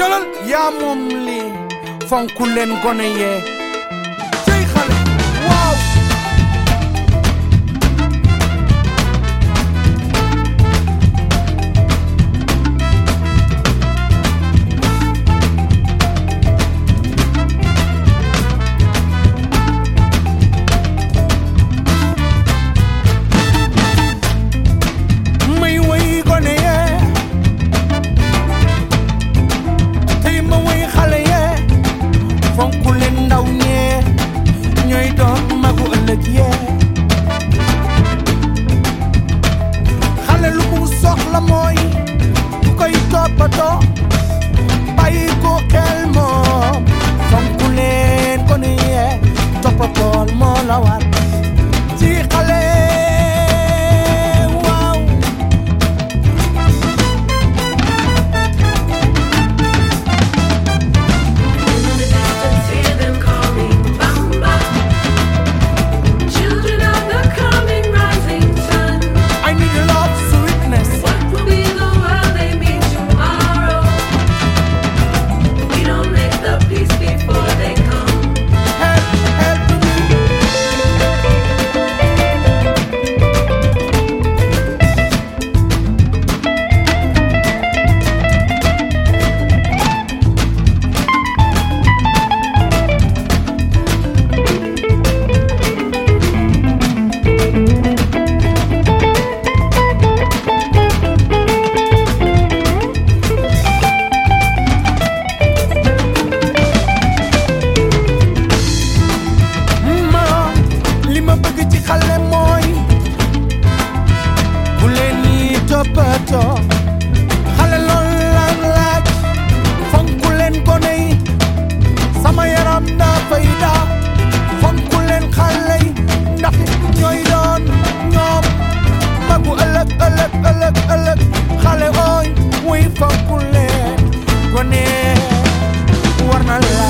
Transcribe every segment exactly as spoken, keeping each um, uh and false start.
jëlal yaa moom lii fonku leen gone yee cey xale waaw xale lu mu soxla mooy ku koy toppatoo bàyyi ko xel moom fonku leen ko ni yee toppatool moo la war ci xale xale lool lan laaj fonku leen gone yi sama yaram dafay daa fonku leen xale yi ndax ñooy doon ñoom magu ëllëg ëllëg ëllëg ëllëg xale ooy muy fonku leen gone war na la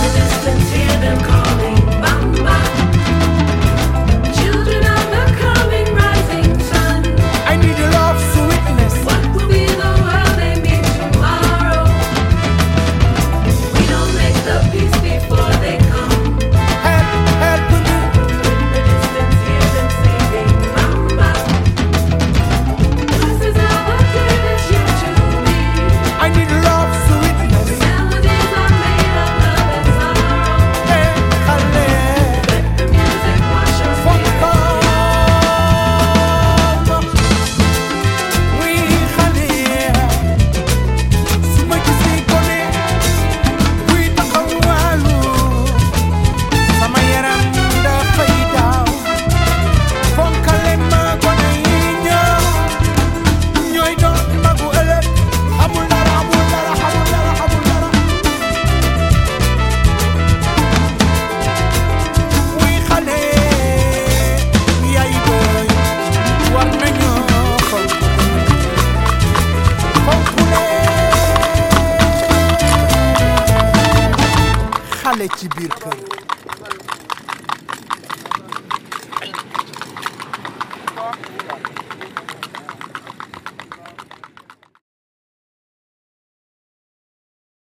xale ci biir kër